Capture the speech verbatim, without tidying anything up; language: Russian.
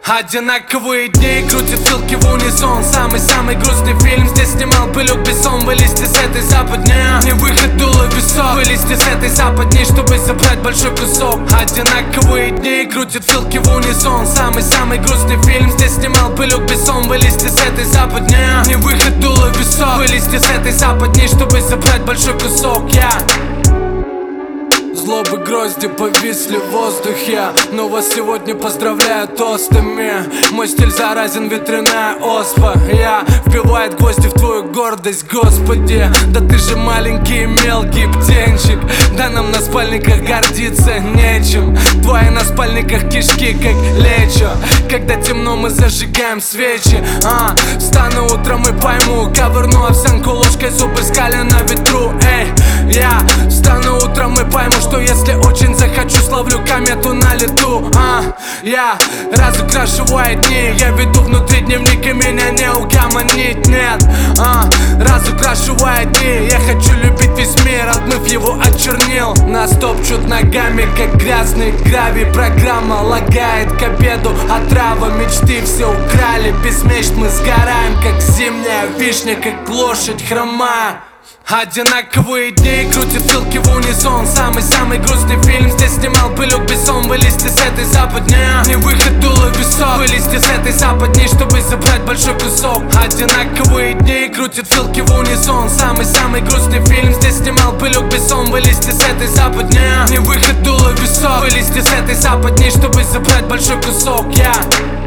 Одинаковые дни, крутят ссылки в унисон. Самый-самый грустный фильм здесь снимал бы Люк Бессон. Вылезти с этой западни, не выход, дуло висок. Вылезти с этой западни, чтобы забрать большой кусок. Одинаковые дни, крутят ссылки в унисон. Самый-самый грустный фильм здесь снимал бы Люк Бессон. Вылезти с этой западни, не выход, дуло висок. Вылезти с этой западни, чтобы забрать большой кусок. Я Злобы грозди повисли в воздухе, но вас сегодня поздравляю тостами. Мой стиль заразен, ветряная оспа. Я вбивает гвозди в твою гордость, Господи. Да ты же маленький и мелкий птенчик. Да нам на спальниках гордиться нечем. Твои на спальниках кишки как лечо. Когда темно, мы зажигаем свечи. а, Встану утром и пойму, ковырну овсянку ложкой, зубы скаля на ветру. Эй, я встану утром и пойму, что если очень захочу, словлю комету на лету. а, Я разукрашиваю дни, я веду внутри дневник, и меня не угомонить, нет. а, Разукрашиваю дни, я хочу любить весь мир, отмыв его от чернил. Нас топчут ногами, как грязный гравий. Программа лагает к обеду, отрава мечты все украли. Без мечт мы сгораем, как зимняя вишня, как лошадь хромая. Одинаковые дни, крутят ссылки в унисон. Самый-самый грустный фильм здесь снимал бы Люк Бессон. Вылезти с этой западни, не выход, дуло висок. Вылезти с этой западни, чтобы забрать большой кусок. Одинаковые дни, крутят ссылки в унисон. Самый-самый грустный фильм здесь снимал бы Люк Бессон. Вылезти с этой западни, не выход, дуло висок. Вылезти с этой западни, чтобы забрать большой кусок. Я